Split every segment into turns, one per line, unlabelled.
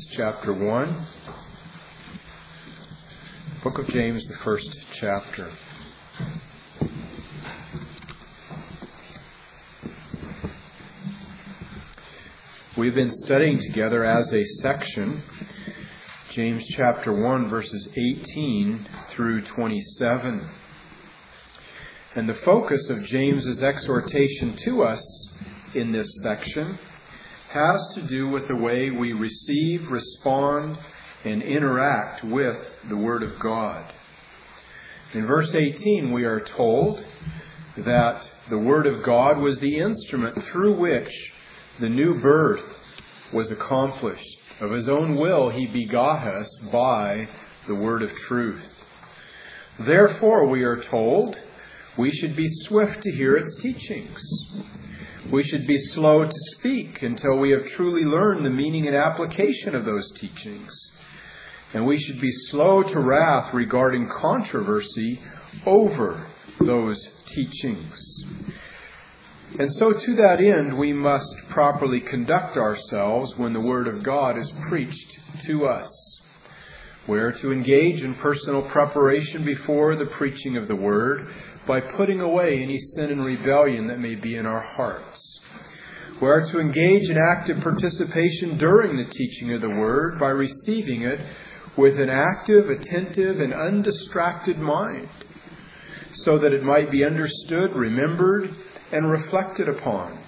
James chapter 1. Book of James, the first chapter. We've been studying together as a section James chapter 1 verses 18 through 27. And the focus of James's exhortation to us in this section has to do with the way we receive, respond, and interact with the Word of God. In verse 18 we are told that the Word of God was the instrument through which the new birth was accomplished. Of His own will He begot us by the Word of truth. Therefore, we are told, we should be swift to hear its teachings. We should be slow to speak until we have truly learned the meaning and application of those teachings. And we should be slow to wrath regarding controversy over those teachings. And so to that end, we must properly conduct ourselves when the Word of God is preached to us. We are to engage in personal preparation before the preaching of the Word by putting away any sin and rebellion that may be in our hearts. We are to engage in active participation during the teaching of the Word by receiving it with an active, attentive, and undistracted mind, so that it might be understood, remembered, and reflected upon.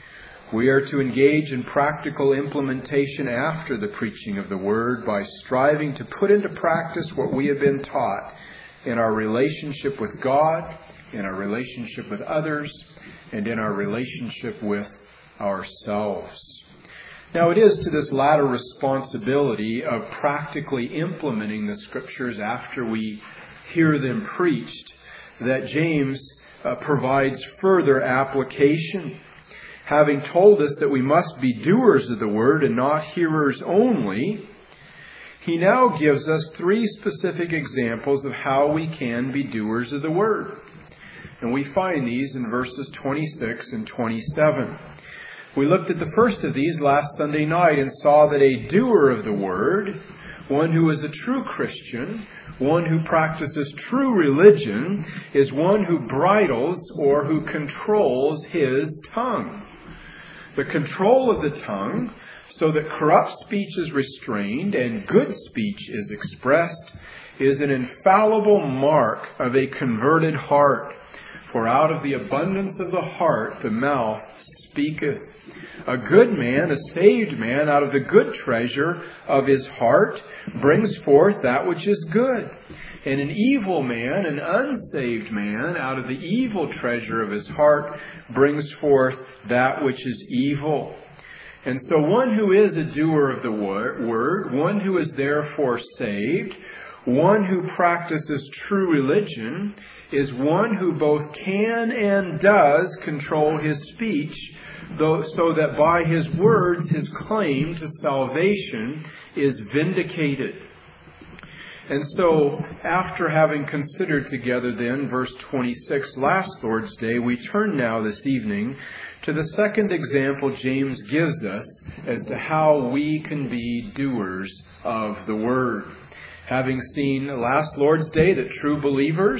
We are to engage in practical implementation after the preaching of the Word by striving to put into practice what we have been taught in our relationship with God, in our relationship with others, and in our relationship with ourselves. Now, it is to this latter responsibility of practically implementing the Scriptures after we hear them preached that James provides further application. Having told us that we must be doers of the Word and not hearers only, he now gives us three specific examples of how we can be doers of the Word. And we find these in verses 26 and 27. We looked at the first of these last Sunday night and saw that a doer of the Word, one who is a true Christian, one who practices true religion, is one who bridles or who controls his tongue. The control of the tongue, so that corrupt speech is restrained and good speech is expressed, is an infallible mark of a converted heart. For out of the abundance of the heart the mouth speaketh. A good man, a saved man, out of the good treasure of his heart brings forth that which is good. And an evil man, an unsaved man, out of the evil treasure of his heart brings forth that which is evil. And so one who is a doer of the Word, one who is therefore saved, one who practices true religion, is one who both can and does control his speech, so that by his words his claim to salvation is vindicated. And so, after having considered together then verse 26 last Lord's Day, we turn now this evening to the second example James gives us as to how we can be doers of the Word. Having seen last Lord's Day that true believers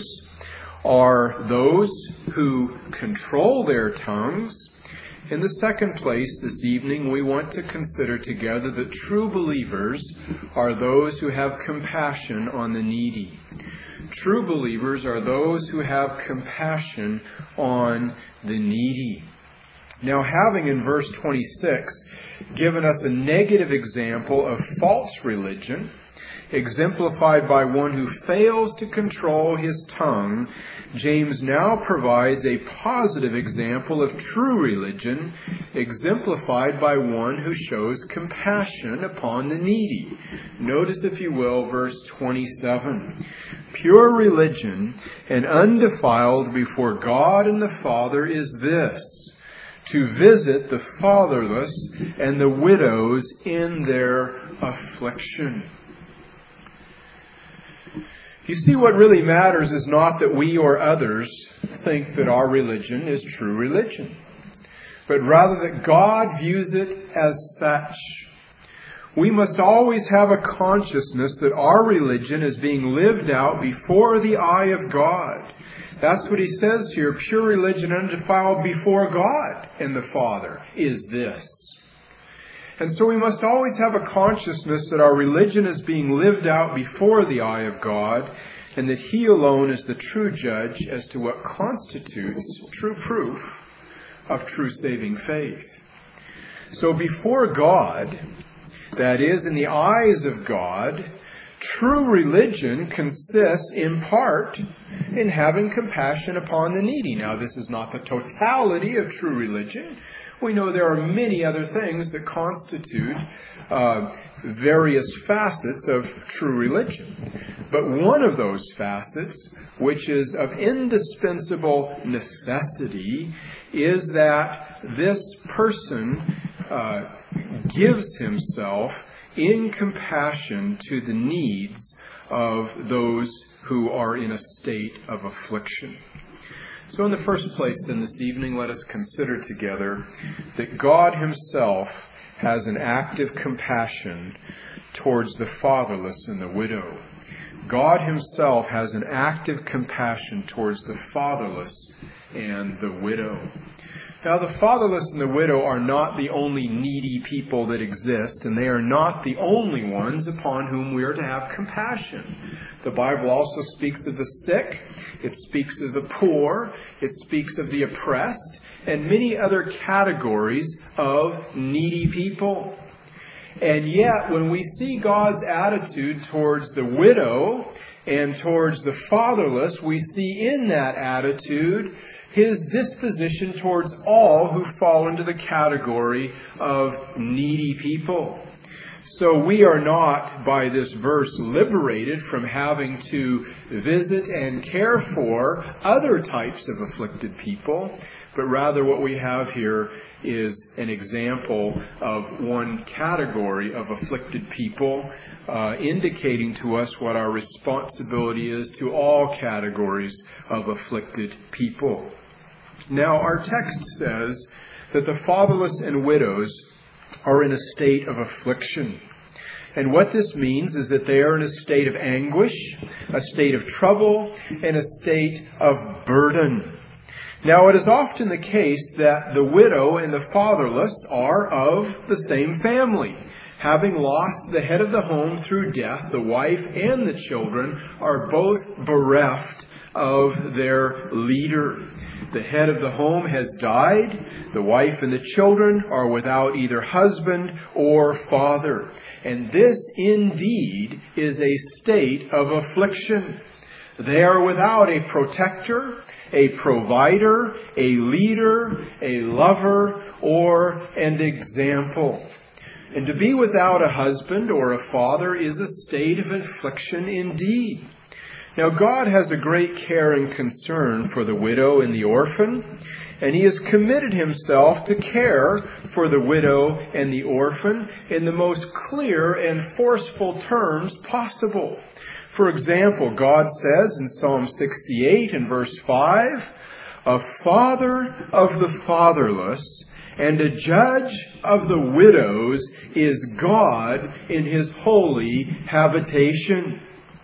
are those who control their tongues, in the second place this evening we want to consider together that true believers are those who have compassion on the needy. True believers are those who have compassion on the needy. Now, having in verse 26 given us a negative example of false religion, exemplified by one who fails to control his tongue, James now provides a positive example of true religion, exemplified by one who shows compassion upon the needy. Notice, if you will, verse 27. Pure religion and undefiled before God and the Father is this, to visit the fatherless and the widows in their affliction. You see, what really matters is not that we or others think that our religion is true religion, but rather that God views it as such. We must always have a consciousness that our religion is being lived out before the eye of God. That's what he says here. Pure religion undefiled before God and the Father is this. And so we must always have a consciousness that our religion is being lived out before the eye of God, and that He alone is the true judge as to what constitutes true proof of true saving faith. So before God, that is, in the eyes of God, true religion consists in part in having compassion upon the needy. Now, this is not the totality of true religion. We know there are many other things that constitute various facets of true religion. But one of those facets, which is of indispensable necessity, is that this person gives himself in compassion to the needs of those who are in a state of affliction. So in the first place then this evening, let us consider together that God Himself has an active compassion towards the fatherless and the widow. God Himself has an active compassion towards the fatherless and the widow. Now, the fatherless and the widow are not the only needy people that exist, and they are not the only ones upon whom we are to have compassion. The Bible also speaks of the sick, it speaks of the poor, it speaks of the oppressed, and many other categories of needy people. And yet, when we see God's attitude towards the widow and towards the fatherless, we see in that attitude His disposition towards all who fall into the category of needy people. So we are not, by this verse, liberated from having to visit and care for other types of afflicted people, but rather what we have here is an example of one category of afflicted people, indicating to us what our responsibility is to all categories of afflicted people. Now, our text says that the fatherless and widows are in a state of affliction. And what this means is that they are in a state of anguish, a state of trouble, and a state of burden. Now, it is often the case that the widow and the fatherless are of the same family. Having lost the head of the home through death, the wife and the children are both bereft of their leader. The head of the home has died. The wife and the children are without either husband or father. And this indeed is a state of affliction. They are without a protector, a provider, a leader, a lover, or an example. And to be without a husband or a father is a state of affliction indeed. Now, God has a great care and concern for the widow and the orphan, and He has committed Himself to care for the widow and the orphan in the most clear and forceful terms possible. For example, God says in Psalm 68 and verse 5, "A father of the fatherless and a judge of the widows is God in His holy habitation."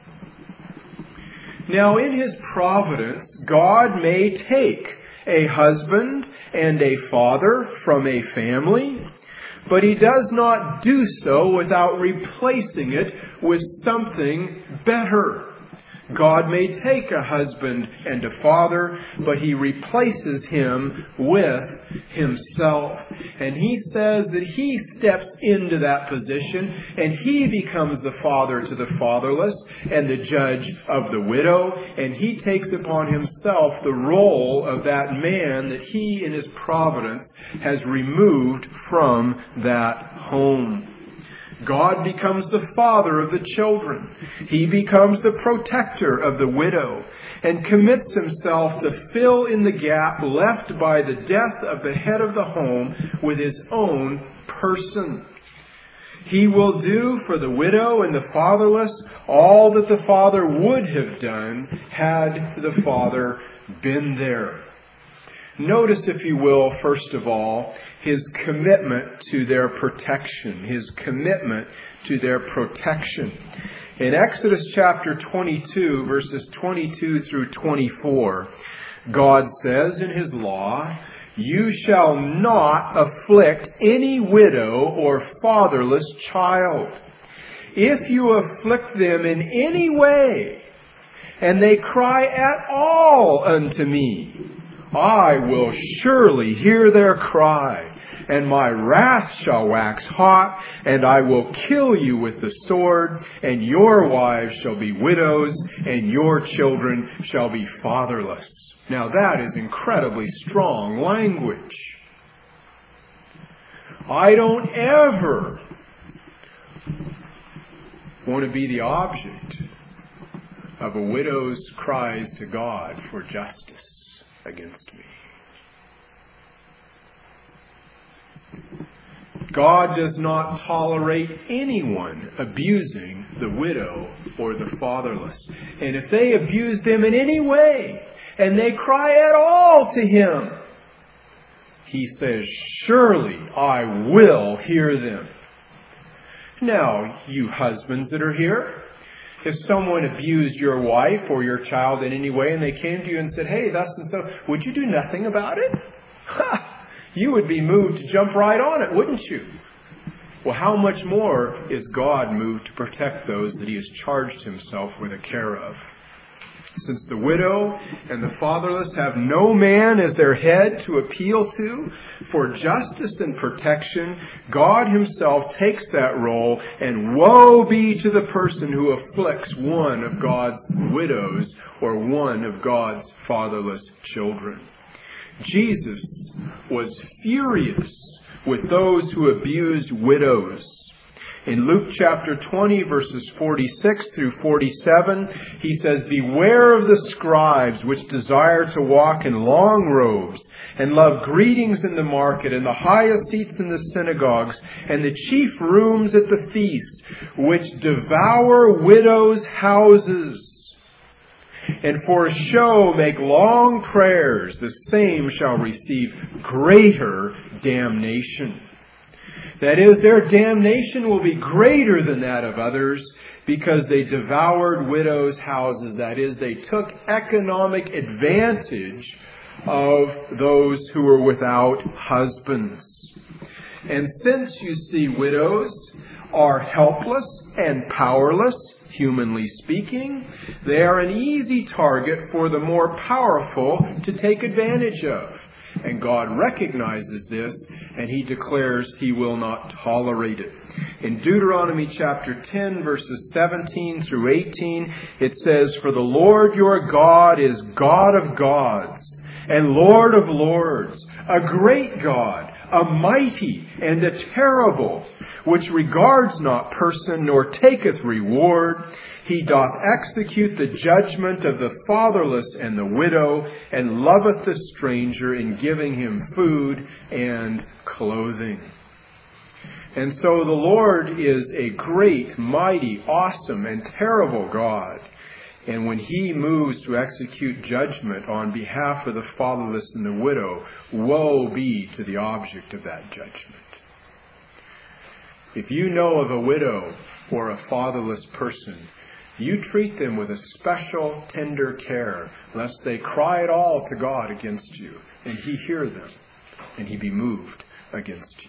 Now, in His providence, God may take a husband and a father from a family, but He does not do so without replacing it with something better. God may take a husband and a father, but He replaces him with Himself. And He says that He steps into that position and He becomes the father to the fatherless and the judge of the widow. And He takes upon Himself the role of that man that He in His providence has removed from that home. God becomes the father of the children. He becomes the protector of the widow and commits Himself to fill in the gap left by the death of the head of the home with His own person. He will do for the widow and the fatherless all that the father would have done had the father been there. Notice, if you will, first of all, his commitment to their protection. His commitment to their protection. In Exodus chapter 22, verses 22 through 24, God says in His law, "You shall not afflict any widow or fatherless child. If you afflict them in any way, and they cry at all unto me, I will surely hear their cry, and my wrath shall wax hot, and I will kill you with the sword, and your wives shall be widows, and your children shall be fatherless." Now that is incredibly strong language. I don't ever want to be the object of a widow's cries to God for justice against me. God does not tolerate anyone abusing the widow or the fatherless. And if they abuse them in any way, and they cry at all to Him, He says, "Surely I will hear them." Now, you husbands that are here, if someone abused your wife or your child in any way, and they came to you and said, "Hey, thus and so," would you do nothing about it? You would be moved to jump right on it, wouldn't you? Well, how much more is God moved to protect those that He has charged Himself with the care of? Since the widow and the fatherless have no man as their head to appeal to for justice and protection, God Himself takes that role, and woe be to the person who afflicts one of God's widows or one of God's fatherless children. Jesus was furious with those who abused widows. In Luke chapter 20, verses 46 through 47, He says, "Beware of the scribes which desire to walk in long robes, and love greetings in the market, and the highest seats in the synagogues, and the chief rooms at the feast, which devour widows' houses. And for a show make long prayers, the same shall receive greater damnation." That is, their damnation will be greater than that of others because they devoured widows' houses. That is, they took economic advantage of those who were without husbands. And since, you see, widows are helpless and powerless, humanly speaking, they are an easy target for the more powerful to take advantage of. And God recognizes this, and He declares He will not tolerate it. In Deuteronomy chapter 10, verses 17 through 18, it says, "For the Lord your God is God of gods and Lord of lords, a great God, a mighty and a terrible, which regards not person nor taketh reward. He doth execute the judgment of the fatherless and the widow, and loveth the stranger in giving him food and clothing." And so the Lord is a great, mighty, awesome, and terrible God. And when He moves to execute judgment on behalf of the fatherless and the widow, woe be to the object of that judgment. If you know of a widow or a fatherless person, you treat them with a special tender care, lest they cry at all to God against you, and He hear them, and He be moved against you.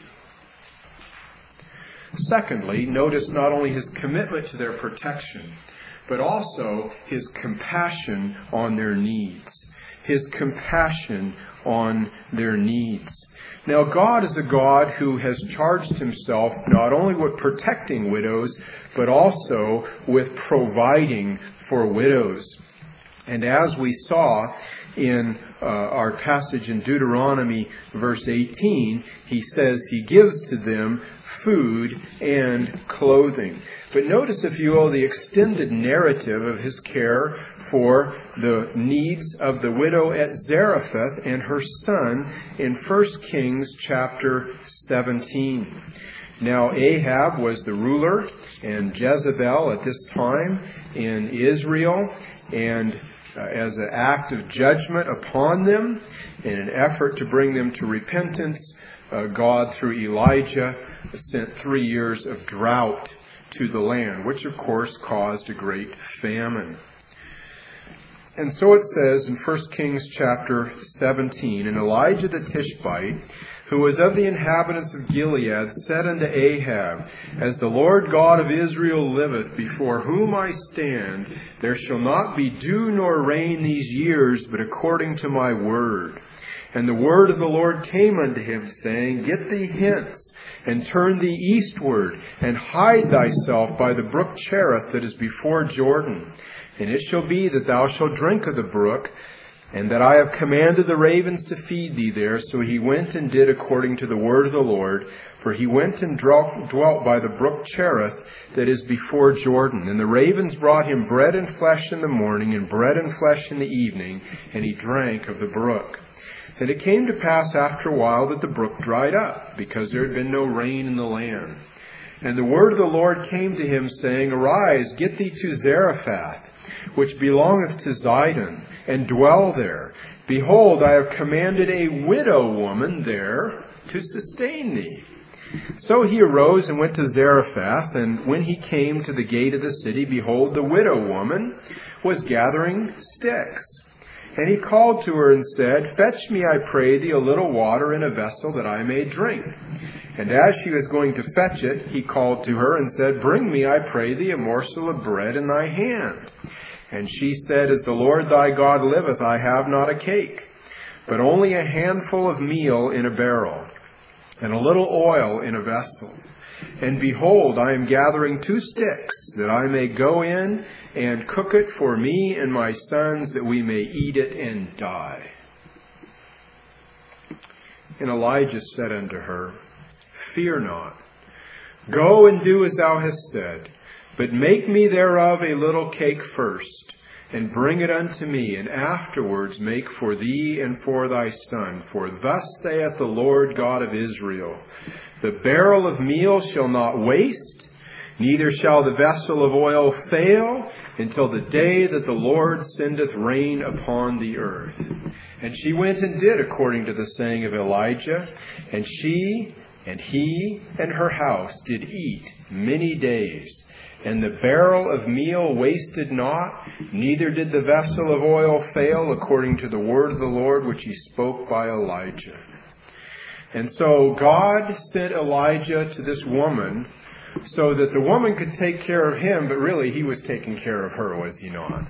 Secondly, notice not only His commitment to their protection, but also His compassion on their needs. His compassion on their needs. Now, God is a God who has charged Himself not only with protecting widows, but also with providing for widows. And as we saw in our passage in Deuteronomy verse 18, He says He gives to them food and clothing. But notice, if you will, the extended narrative of His care for the needs of the widow at Zarephath and her son in 1 Kings chapter 17. Now Ahab was the ruler and Jezebel at this time in Israel, and as an act of judgment upon them, in an effort to bring them to repentance, God, through Elijah, sent 3 years of drought to the land, which of course caused a great famine. And so it says in 1 Kings chapter 17, And Elijah the Tishbite, who was of the inhabitants of Gilead, said unto Ahab, As the Lord God of Israel liveth, before whom I stand, there shall not be dew nor rain these years, but according to my word. And the word of the Lord came unto him, saying, Get thee hence, and turn thee eastward, and hide thyself by the brook Cherith that is before Jordan. And it shall be that thou shalt drink of the brook, and that I have commanded the ravens to feed thee there. So he went and did according to the word of the Lord. For he went and dwelt by the brook Cherith that is before Jordan. And the ravens brought him bread and flesh in the morning, and bread and flesh in the evening, and he drank of the brook. And it came to pass after a while that the brook dried up, because there had been no rain in the land. And the word of the Lord came to him, saying, Arise, get thee to Zarephath, which belongeth to Zidon, and dwell there. Behold, I have commanded a widow woman there to sustain thee. So he arose and went to Zarephath, and when he came to the gate of the city, behold, the widow woman was gathering sticks. And he called to her and said, Fetch me, I pray thee, a little water in a vessel that I may drink. And as she was going to fetch it, he called to her and said, Bring me, I pray thee, a morsel of bread in thy hand. And she said, As the Lord thy God liveth, I have not a cake, but only a handful of meal in a barrel, and a little oil in a vessel. And behold, I am gathering 2 sticks, that I may go in and cook it for me and my sons, that we may eat it and die. And Elijah said unto her, Fear not. Go and do as thou hast said, but make me thereof a little cake first, and bring it unto me, and afterwards make for thee and for thy son. For thus saith the Lord God of Israel, The barrel of meal shall not waste, neither shall the vessel of oil fail, until the day that the Lord sendeth rain upon the earth. And she went and did according to the saying of Elijah, and she and he and her house did eat many days. And the barrel of meal wasted not, neither did the vessel of oil fail, according to the word of the Lord which he spoke by Elijah. And so God sent Elijah to this woman so that the woman could take care of him, but really he was taking care of her, was he not?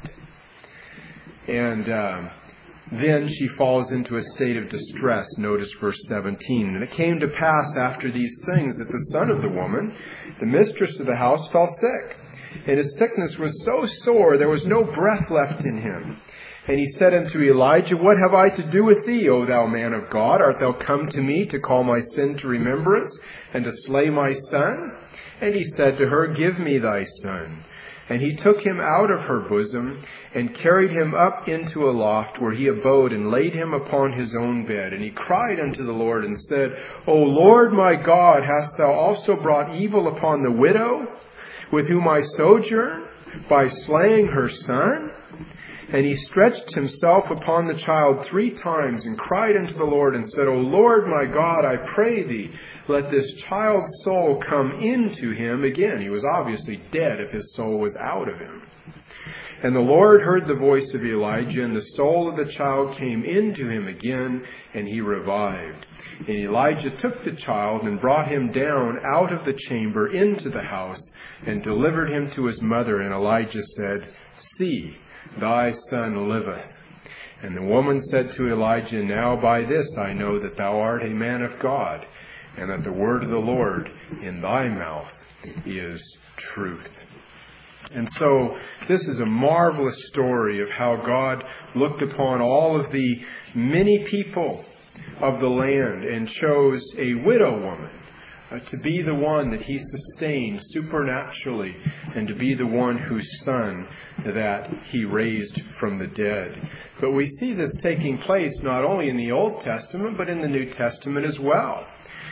And then she falls into a state of distress. Notice verse 17. And it came to pass after these things that the son of the woman, the mistress of the house, fell sick. And his sickness was so sore, there was no breath left in him. And he said unto Elijah, What have I to do with thee, O thou man of God? Art thou come to me to call my sin to remembrance, and to slay my son? And he said to her, Give me thy son. And he took him out of her bosom, and carried him up into a loft, where he abode, and laid him upon his own bed. And he cried unto the Lord, and said, O Lord my God, hast thou also brought evil upon the widow, with whom I sojourn, by slaying her son? And he stretched himself upon the child 3 times, and cried unto the Lord, and said, O Lord my God, I pray thee, let this child's soul come into him again. He was obviously dead if his soul was out of him. And the Lord heard the voice of Elijah, and the soul of the child came into him again, and he revived. And Elijah took the child and brought him down out of the chamber into the house, and delivered him to his mother. And Elijah said, See, thy son liveth. And the woman said to Elijah, Now by this I know that thou art a man of God, and that the word of the Lord in thy mouth is truth. And so this is a marvelous story of how God looked upon all of the many people of the land and chose a widow woman to be the one that he sustained supernaturally, and to be the one whose son that he raised from the dead. But we see this taking place not only in the Old Testament, but in the New Testament as well.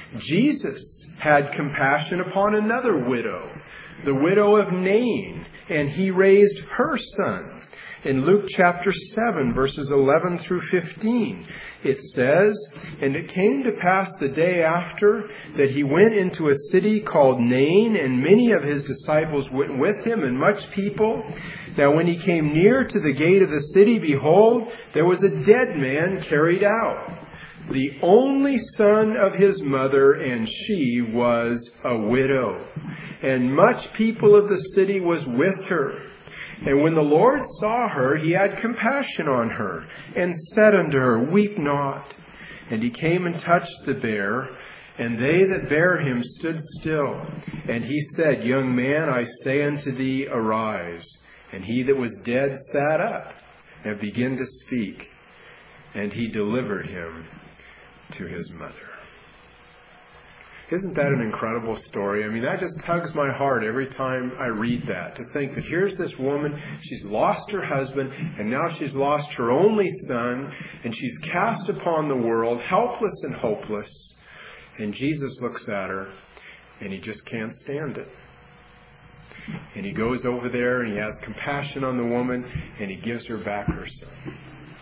Jesus had compassion upon another widow, the widow of Nain, and he raised her son. In Luke chapter 7, verses 11 through 15, it says, "And it came to pass the day after that he went into a city called Nain, and many of his disciples went with him, and much people. Now when he came near to the gate of the city, behold, there was a dead man carried out, the only son of his mother, and she was a widow. And much people of the city was with her. And when the Lord saw her, he had compassion on her, and said unto her, Weep not. And he came and touched the bier, and they that bare him stood still. And he said, Young man, I say unto thee, arise. And he that was dead sat up, and began to speak. And he delivered him to his mother." Isn't that an incredible story? I mean, that just tugs my heart every time I read that, to think that here's this woman, she's lost her husband, and now she's lost her only son, and she's cast upon the world, helpless and hopeless. And Jesus looks at her, and he just can't stand it. And he goes over there, and he has compassion on the woman, and he gives her back her son.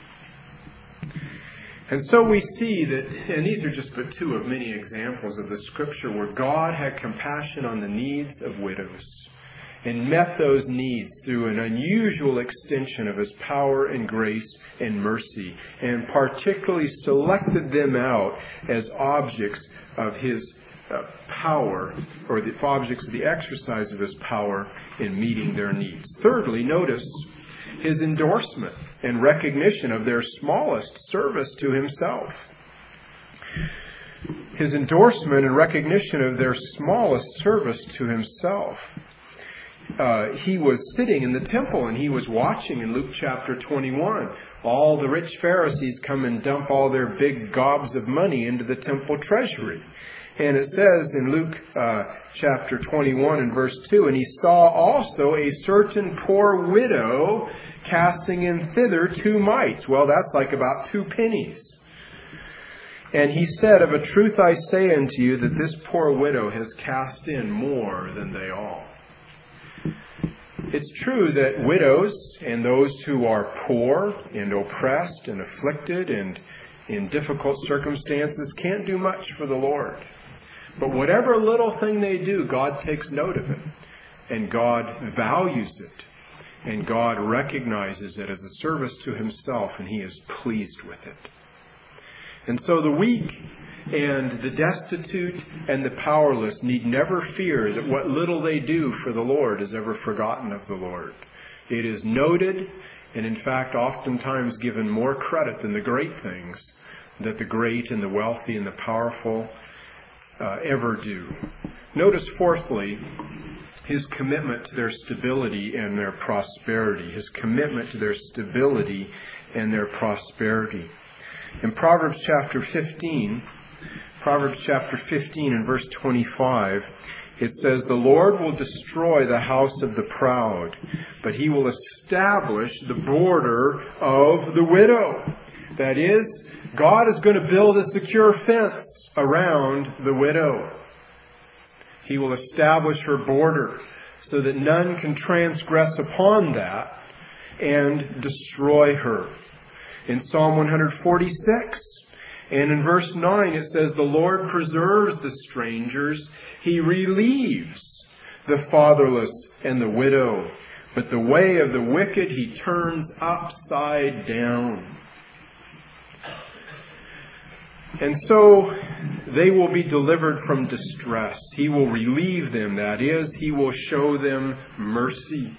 And so we see that, and these are just but two of many examples of the Scripture where God had compassion on the needs of widows and met those needs through an unusual extension of His power and grace and mercy, and particularly selected them out as objects of His power, or the objects of the exercise of His power in meeting their needs. Thirdly, notice His endorsement and recognition of their smallest service to Himself. His endorsement and recognition of their smallest service to Himself. He was sitting in the temple and He was watching in Luke chapter 21. All the rich Pharisees come and dump all their big gobs of money into the temple treasury. And it says in Luke chapter 21 and verse 2, "And he saw also a certain poor widow casting in thither 2 mites." Well, that's like about 2 pennies. "And he said, Of a truth I say unto you, that this poor widow has cast in more than they all." It's true that widows and those who are poor and oppressed and afflicted and in difficult circumstances can't do much for the Lord. But whatever little thing they do, God takes note of it. And God values it. And God recognizes it as a service to Himself, and He is pleased with it. And so the weak and the destitute and the powerless need never fear that what little they do for the Lord is ever forgotten of the Lord. It is noted, and in fact oftentimes given more credit than the great things that the great and the wealthy and the powerful ever do. Notice, fourthly, His commitment to their stability and their prosperity. His commitment to their stability and their prosperity. In Proverbs chapter 15 and verse 25, it says, "The Lord will destroy the house of the proud, but He will establish the border of the widow." That is, God is going to build a secure fence around the widow. He will establish her border so that none can transgress upon that and destroy her. In Psalm 146 and in verse 9 it says, "The Lord preserves the strangers. He relieves the fatherless and the widow. But the way of the wicked He turns upside down." And so they will be delivered from distress. He will relieve them. That is, He will show them mercy.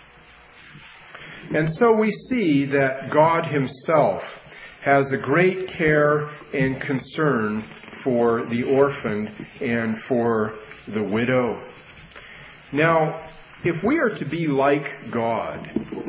And so we see that God Himself has a great care and concern for the orphan and for the widow. Now, if we are to be like God,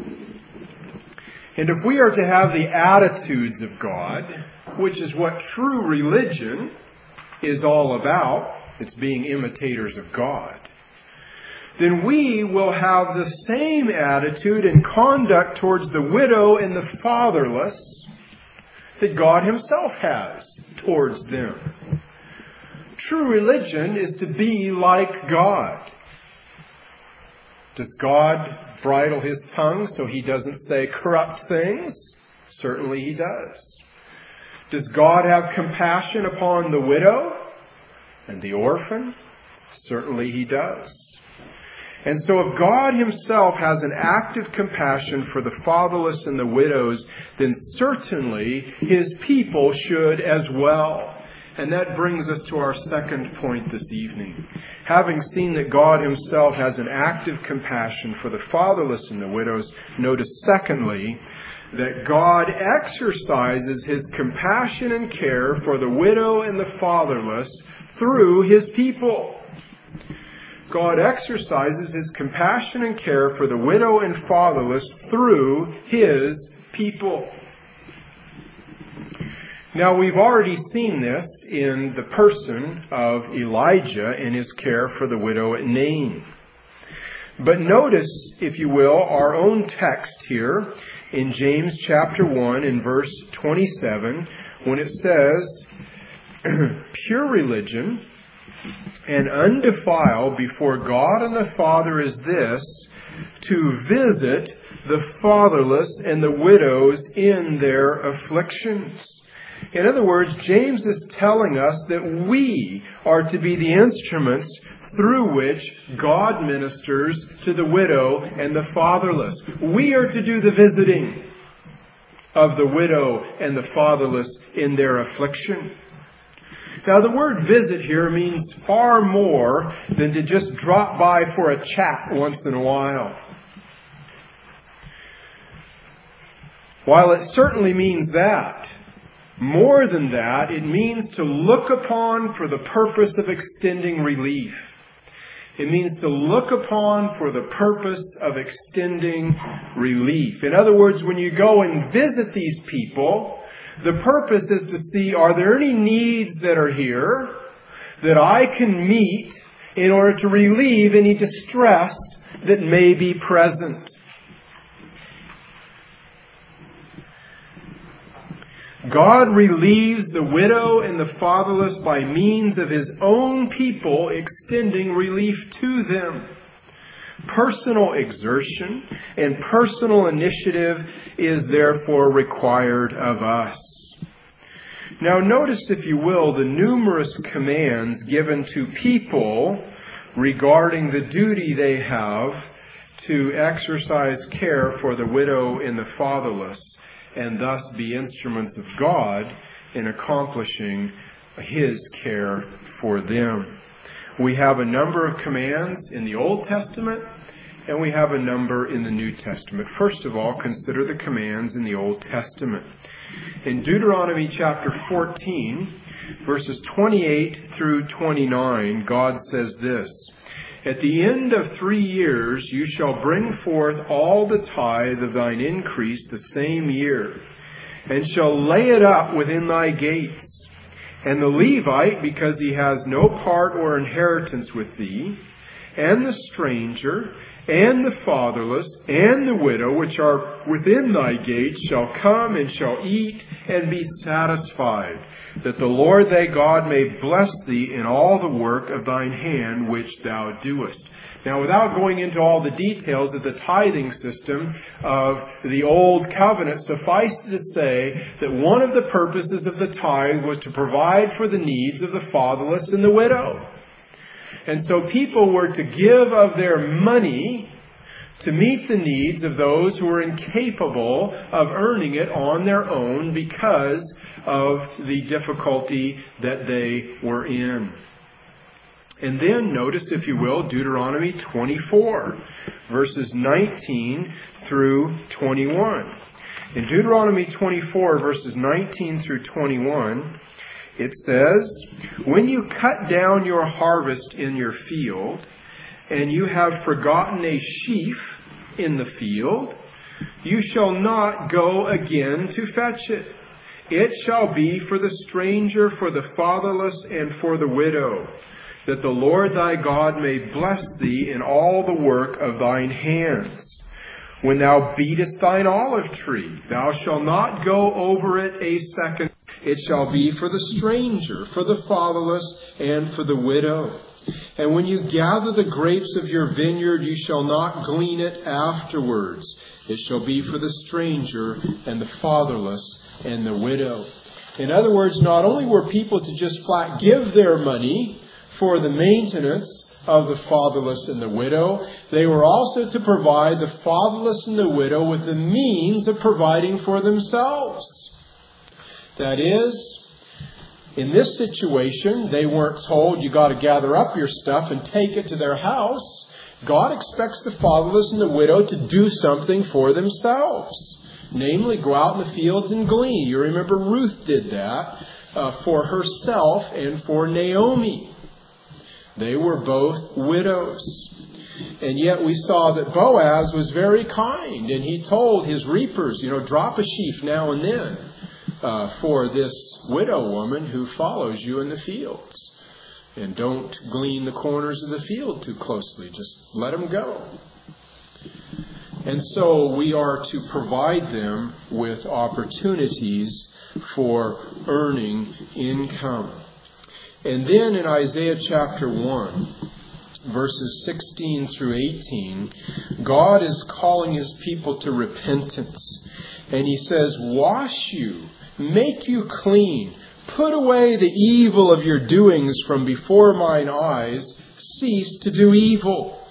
and if we are to have the attitudes of God, which is what true religion is all about, it's being imitators of God, then we will have the same attitude and conduct towards the widow and the fatherless that God Himself has towards them. True religion is to be like God. Does God bridle His tongue so He doesn't say corrupt things? Certainly He does. Does God have compassion upon the widow and the orphan? Certainly He does. And so if God Himself has an active compassion for the fatherless and the widows, then certainly His people should as well. And that brings us to our second point this evening. Having seen that God Himself has an active compassion for the fatherless and the widows, notice secondly that God exercises His compassion and care for the widow and the fatherless through His people. God exercises His compassion and care for the widow and fatherless through His people. Now, we've already seen this in the person of Elijah and his care for the widow at Nain. But notice, if you will, our own text here in James chapter 1 and verse 27, when it says, "Pure religion and undefiled before God and the Father is this, to visit the fatherless and the widows in their afflictions." In other words, James is telling us that we are to be the instruments through which God ministers to the widow and the fatherless. We are to do the visiting of the widow and the fatherless in their affliction. Now, the word visit here means far more than to just drop by for a chat once in a while. While it certainly means that, more than that, it means to look upon for the purpose of extending relief. It means to look upon for the purpose of extending relief. In other words, when you go and visit these people, the purpose is to see, are there any needs that are here that I can meet in order to relieve any distress that may be present? God relieves the widow and the fatherless by means of His own people extending relief to them. Personal exertion and personal initiative is therefore required of us. Now notice, if you will, the numerous commands given to people regarding the duty they have to exercise care for the widow and the fatherless, and thus be instruments of God in accomplishing His care for them. We have a number of commands in the Old Testament, and we have a number in the New Testament. First of all, consider the commands in the Old Testament. In Deuteronomy chapter 14, verses 28 through 29, God says this, "At the end of 3 years you shall bring forth all the tithe of thine increase the same year, and shall lay it up within thy gates. And the Levite, because he has no part or inheritance with thee, and the stranger, and the fatherless, and the widow, which are within thy gates, shall come and shall eat and be satisfied, that the Lord thy God may bless thee in all the work of thine hand which thou doest." Now, without going into all the details of the tithing system of the Old Covenant, suffice to say that one of the purposes of the tithe was to provide for the needs of the fatherless and the widow. And so people were to give of their money to meet the needs of those who were incapable of earning it on their own because of the difficulty that they were in. And then notice, if you will, Deuteronomy 24, verses 19 through 21. In Deuteronomy 24, verses 19 through 21, it says, "When you cut down your harvest in your field, and you have forgotten a sheaf in the field, you shall not go again to fetch it. It shall be for the stranger, for the fatherless, and for the widow, that the Lord thy God may bless thee in all the work of thine hands. When thou beatest thine olive tree, thou shalt not go over it a second. It shall be for the stranger, for the fatherless, and for the widow. And when you gather the grapes of your vineyard, you shall not glean it afterwards. It shall be for the stranger and the fatherless and the widow. In other words, not only were people to just flat give their money for the maintenance of the fatherless and the widow, they were also to provide the fatherless and the widow with the means of providing for themselves. That is, in this situation, they weren't told you got to gather up your stuff and take it to their house. God expects the fatherless and the widow to do something for themselves. Namely, go out in the fields and glean. You remember Ruth did that for herself and for Naomi. They were both widows. And yet we saw that Boaz was very kind. And he told his reapers, drop a sheaf now and then for this widow woman who follows you in the fields. And don't glean the corners of the field too closely. Just let them go. And so we are to provide them with opportunities for earning income. And then in Isaiah chapter 1, verses 16 through 18, God is calling His people to repentance. And He says, wash you, make you clean, put away the evil of your doings from before mine eyes, cease to do evil.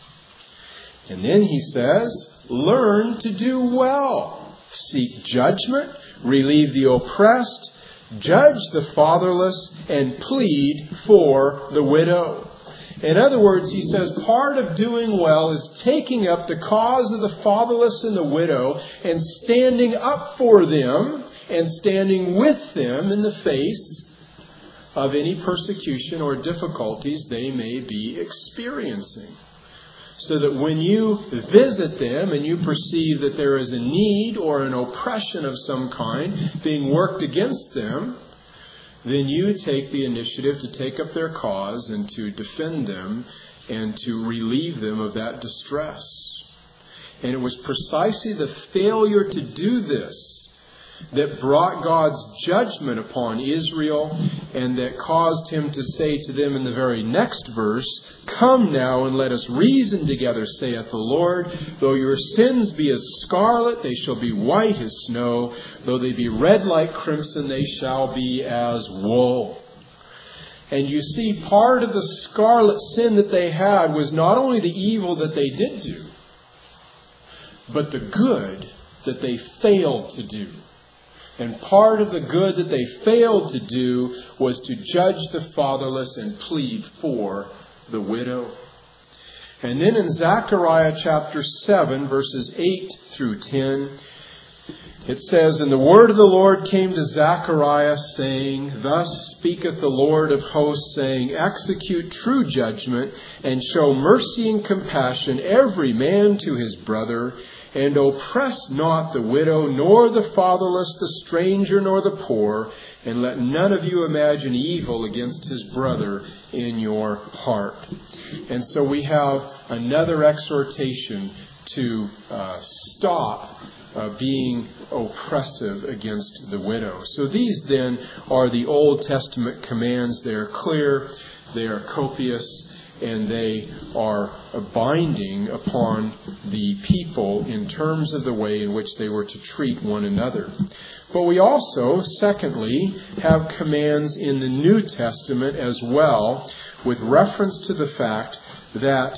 And then He says, learn to do well, seek judgment, relieve the oppressed, judge the fatherless, and plead for the widow. In other words, he says part of doing well is taking up the cause of the fatherless and the widow and standing up for them and standing with them in the face of any persecution or difficulties they may be experiencing. So that when you visit them and you perceive that there is a need or an oppression of some kind being worked against them, then you take the initiative to take up their cause and to defend them and to relieve them of that distress. And it was precisely the failure to do this that brought God's judgment upon Israel and that caused Him to say to them in the very next verse, come now and let us reason together, saith the Lord. Though your sins be as scarlet, they shall be white as snow. Though they be red like crimson, they shall be as wool. And you see, part of the scarlet sin that they had was not only the evil that they did do, but the good that they failed to do. And part of the good that they failed to do was to judge the fatherless and plead for the widow. And then in Zechariah chapter 7, verses 8 through 10, it says, and the word of the Lord came to Zechariah, saying, thus speaketh the Lord of hosts, saying, execute true judgment, and show mercy and compassion every man to his brother, and oppress not the widow, nor the fatherless, the stranger, nor the poor, and let none of you imagine evil against his brother in your heart. And so we have another exhortation to stop being oppressive against the widow. So these then are the Old Testament commands. They are clear, they are copious, and they are binding upon the people in terms of the way in which they were to treat one another. But we also, secondly, have commands in the New Testament as well, with reference to the fact that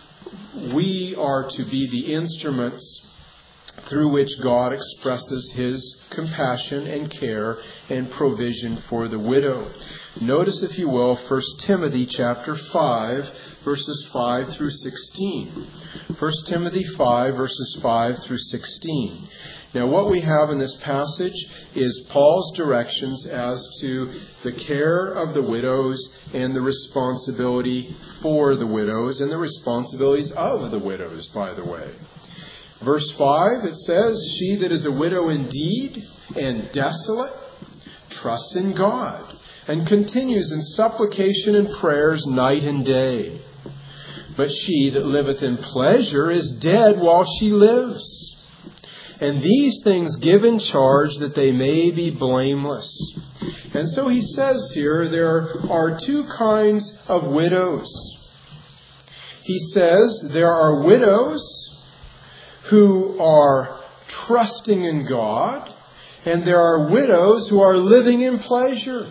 we are to be the instruments through which God expresses His compassion and care and provision for the widow. Notice, if you will, 1 Timothy chapter 5, verses 5 through 16. 1 Timothy 5, verses 5 through 16. Now, what we have in this passage is Paul's directions as to the care of the widows and the responsibility for the widows and the responsibilities of the widows, by the way. Verse 5, it says, she that is a widow indeed and desolate trusts in God and continues in supplication and prayers night and day. But she that liveth in pleasure is dead while she lives. And these things give in charge that they may be blameless. And so he says here there are two kinds of widows. He says there are widows who are trusting in God, and there are widows who are living in pleasure.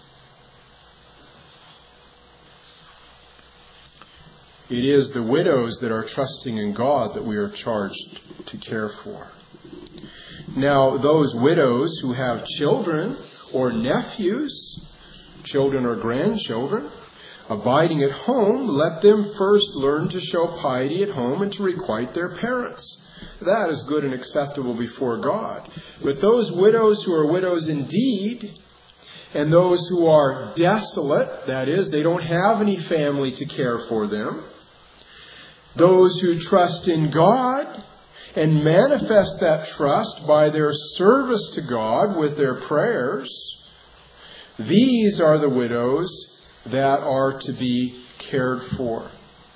It is the widows that are trusting in God that we are charged to care for. Now, those widows who have children or nephews, children or grandchildren, abiding at home, let them first learn to show piety at home and to requite their parents. That is good and acceptable before God. But those widows who are widows indeed, and those who are desolate, that is, they don't have any family to care for them, those who trust in God and manifest that trust by their service to God with their prayers, these are the widows that are to be cared for.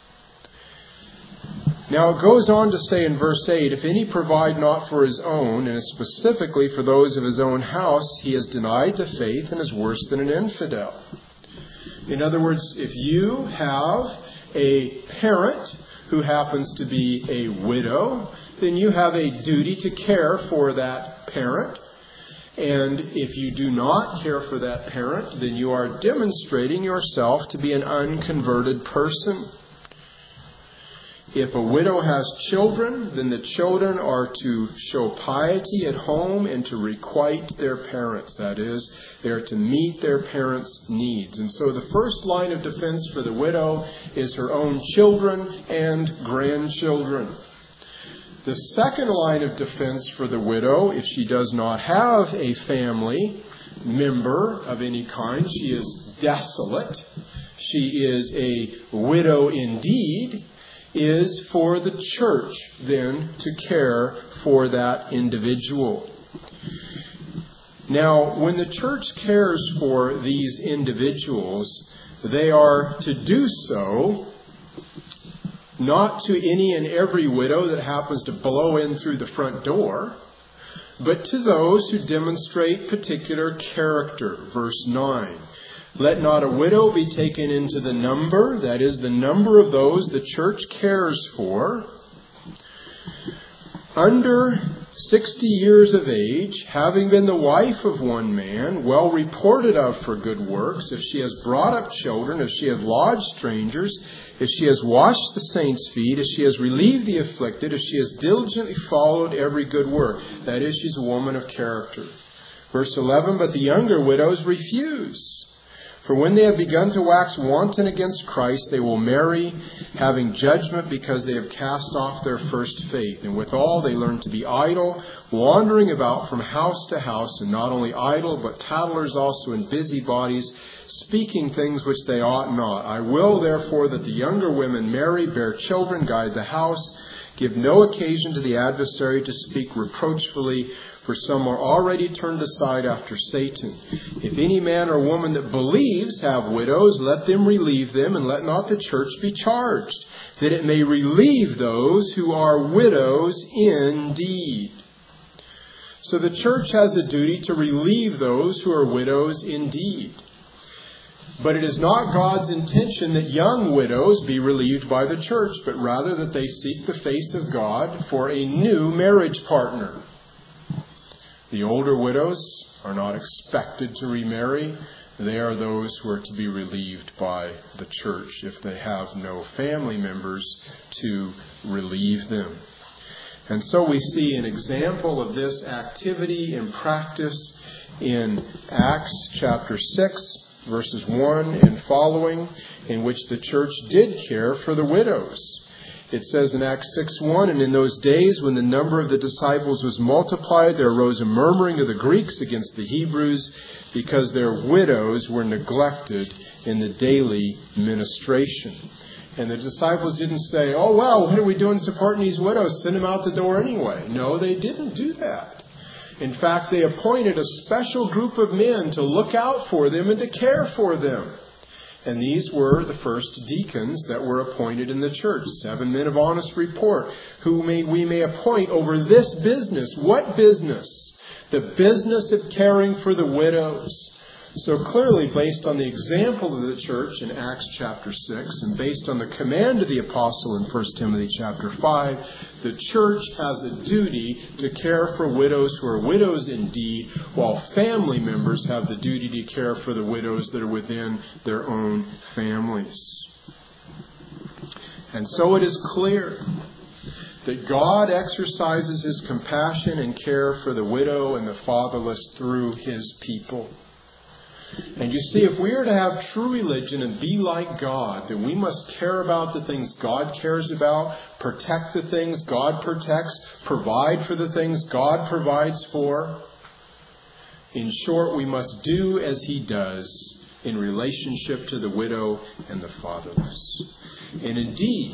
Now it goes on to say in verse 8, if any provide not for his own, and specifically for those of his own house, he is denied the faith and is worse than an infidel. In other words, if you have a parent who happens to be a widow, then you have a duty to care for that parent. And if you do not care for that parent, then you are demonstrating yourself to be an unconverted person. If a widow has children, then the children are to show piety at home and to requite their parents. That is, they are to meet their parents' needs. And so the first line of defense for the widow is her own children and grandchildren. The second line of defense for the widow, if she does not have a family member of any kind, she is desolate, she is a widow indeed, is for the church then to care for that individual. Now, when the church cares for these individuals, they are to do so not to any and every widow that happens to blow in through the front door, but to those who demonstrate particular character. Verse 9. Let not a widow be taken into the number, that is, the number of those the church cares for, under 60 years of age, having been the wife of one man, well reported of for good works, if she has brought up children, if she has lodged strangers, if she has washed the saints' feet, if she has relieved the afflicted, if she has diligently followed every good work. That is, she's a woman of character. Verse 11, but the younger widows refuse. For when they have begun to wax wanton against Christ, they will marry, having judgment because they have cast off their first faith. And withal they learn to be idle, wandering about from house to house, and not only idle, but tattlers also and busybodies, speaking things which they ought not. I will therefore that the younger women marry, bear children, guide the house, give no occasion to the adversary to speak reproachfully, for some are already turned aside after Satan. If any man or woman that believes have widows, let them relieve them, and let not the church be charged, that it may relieve those who are widows indeed. So the church has a duty to relieve those who are widows indeed. But it is not God's intention that young widows be relieved by the church, but rather that they seek the face of God for a new marriage partner. The older widows are not expected to remarry. They are those who are to be relieved by the church if they have no family members to relieve them. And so we see an example of this activity and practice in Acts chapter 6, verses 1 and following, in which the church did care for the widows. It says in Acts 6:1, and in those days when the number of the disciples was multiplied, there arose a murmuring of the Greeks against the Hebrews, because their widows were neglected in the daily ministration. And the disciples didn't say, oh, well, what are we doing supporting these widows? Send them out the door anyway. No, they didn't do that. In fact, they appointed a special group of men to look out for them and to care for them. And these were the first deacons that were appointed in the church. 7 men of honest report, who we may appoint over this business. What business? The business of caring for the widows. So clearly, based on the example of the church in Acts chapter 6, and based on the command of the apostle in 1 Timothy chapter 5, the church has a duty to care for widows who are widows indeed, while family members have the duty to care for the widows that are within their own families. And so it is clear that God exercises His compassion and care for the widow and the fatherless through His people. And you see, if we are to have true religion and be like God, then we must care about the things God cares about, protect the things God protects, provide for the things God provides for. In short, we must do as He does in relationship to the widow and the fatherless. And indeed,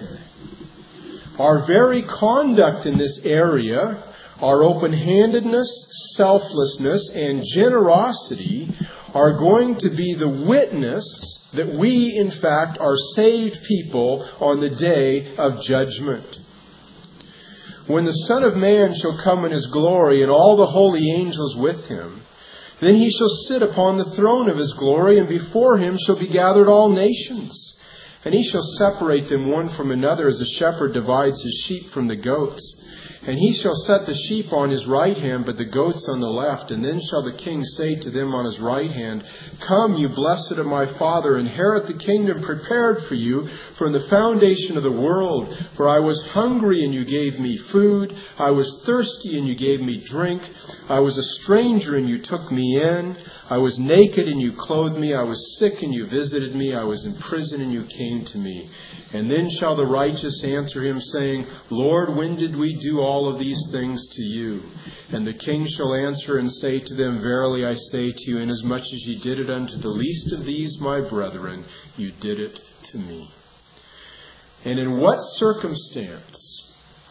our very conduct in this area, our open-handedness, selflessness, and generosity are going to be the witness that we, in fact, are saved people on the day of judgment. When the Son of Man shall come in His glory and all the holy angels with Him, then He shall sit upon the throne of His glory, and before Him shall be gathered all nations. And He shall separate them one from another, as a shepherd divides his sheep from the goats. And He shall set the sheep on His right hand, but the goats on the left. And then shall the King say to them on His right hand, Come, you blessed of my Father, inherit the kingdom prepared for you from the foundation of the world. For I was hungry, and you gave me food. I was thirsty, and you gave me drink. I was a stranger, and you took me in. I was naked, and you clothed me. I was sick, and you visited me. I was in prison, and you came to me. And then shall the righteous answer Him, saying, Lord, when did we do all of these things to you? And the King shall answer and say to them, Verily I say to you, inasmuch as ye did it unto the least of these my brethren, you did it to me. And in what circumstance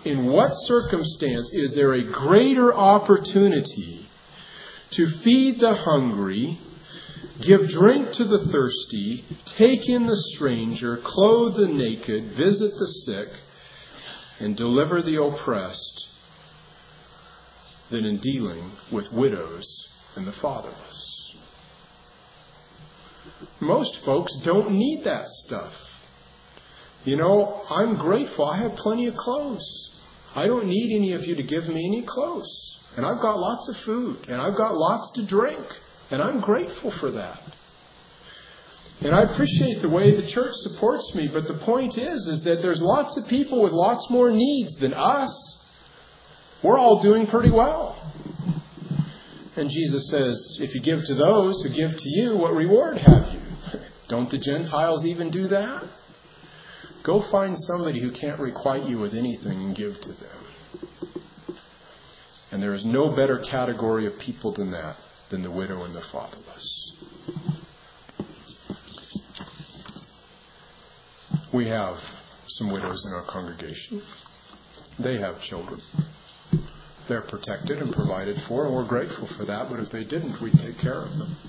is there a greater opportunity to feed the hungry, give drink to the thirsty, take in the stranger, clothe the naked, visit the sick, and deliver the oppressed, than in dealing with widows and the fatherless? Most folks don't need that stuff. You know, I'm grateful. I have plenty of clothes. I don't need any of you to give me any clothes. And I've got lots of food. And I've got lots to drink. And I'm grateful for that. And I appreciate the way the church supports me. But the point is that there's lots of people with lots more needs than us. We're all doing pretty well. And Jesus says, if you give to those who give to you, what reward have you? Don't the Gentiles even do that? Go find somebody who can't requite you with anything and give to them. And there is no better category of people than that, than the widow and the fatherless. We have some widows in our congregation. They have children. They're protected and provided for, and we're grateful for that, but if they didn't, we'd take care of them.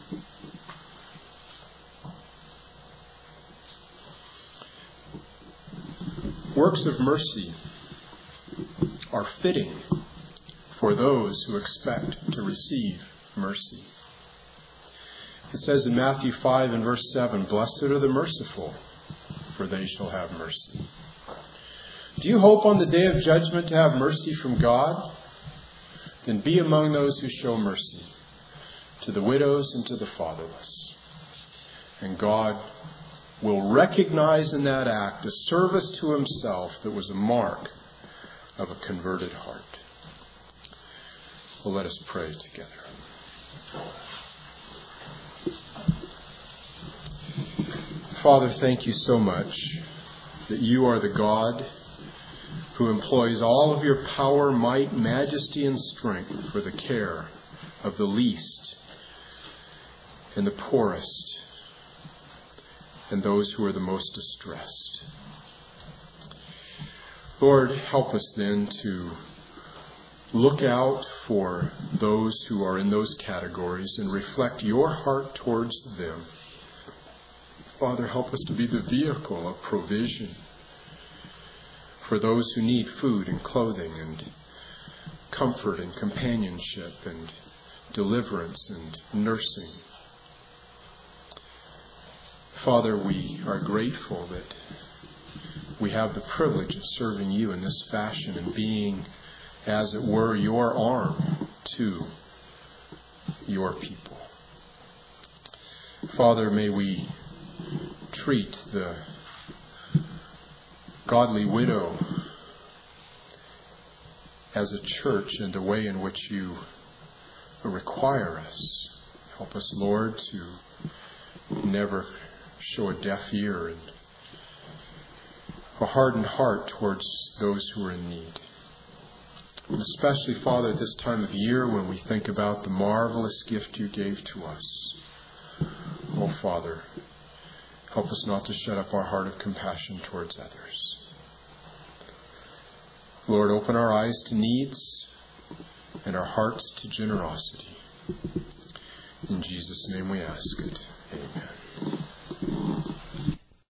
Works of mercy are fitting for those who expect to receive mercy. It says in Matthew 5 and verse 7, Blessed are the merciful, for they shall have mercy. Do you hope on the day of judgment to have mercy from God? Then be among those who show mercy to the widows and to the fatherless. And God will recognize in that act a service to Himself that was a mark of a converted heart. Well, let us pray together. Father, thank you so much that you are the God who employs all of your power, might, majesty, and strength for the care of the least and the poorest and those who are the most distressed. Lord, help us then to look out for those who are in those categories and reflect your heart towards them. Father, help us to be the vehicle of provision for those who need food and clothing and comfort and companionship and deliverance and nursing. Father, we are grateful that we have the privilege of serving you in this fashion and being, as it were, your arm to your people. Father, may we treat the godly widow as a church in the way in which you require us. Help us, Lord, to never show a deaf ear and a hardened heart towards those who are in need. And especially, Father, at this time of year when we think about the marvelous gift you gave to us. Oh, Father, help us not to shut up our heart of compassion towards others. Lord, open our eyes to needs and our hearts to generosity. In Jesus' name we ask it. Amen.